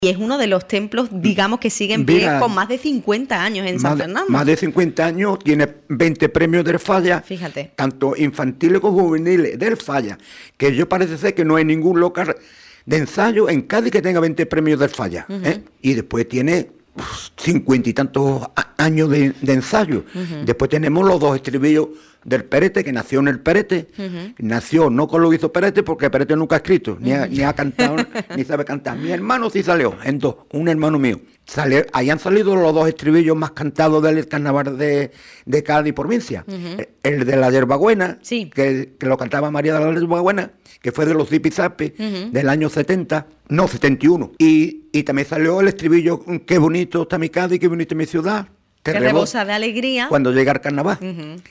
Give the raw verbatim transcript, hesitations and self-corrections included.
Y es uno de los templos, digamos, que sigue en pie Mira, con más de cincuenta años en San más de, Fernando. Más de cincuenta años, tiene veinte premios del Falla, Fíjate. tanto infantiles como juveniles del Falla, que yo parece ser que no hay ningún local de ensayo en Cádiz que tenga veinte premios del Falla. Uh-huh. ¿eh? Y después tiene cincuenta y tantos años de, de ensayo. Uh-huh. Después tenemos los dos estribillos del Perete, que nació en el Perete. Uh-huh. Nació no con lo que hizo Perete, porque Perete nunca ha escrito, ni ha, uh-huh. ni ha cantado, ni sabe cantar. Mi hermano sí salió, en dos, un hermano mío. Sale, ahí han salido los dos estribillos más cantados del carnaval de, de Cádiz provincia. Uh-huh. El de la Yerbabuena, sí. que, que lo cantaba María de la Yerbabuena, que fue de los Zipizapi, uh-huh. del año setenta, no, setenta y uno. Y, y también salió el estribillo, qué bonito está mi Cádiz, qué bonita mi ciudad. Que rebosa de alegría. Cuando llega el carnaval. Uh-huh.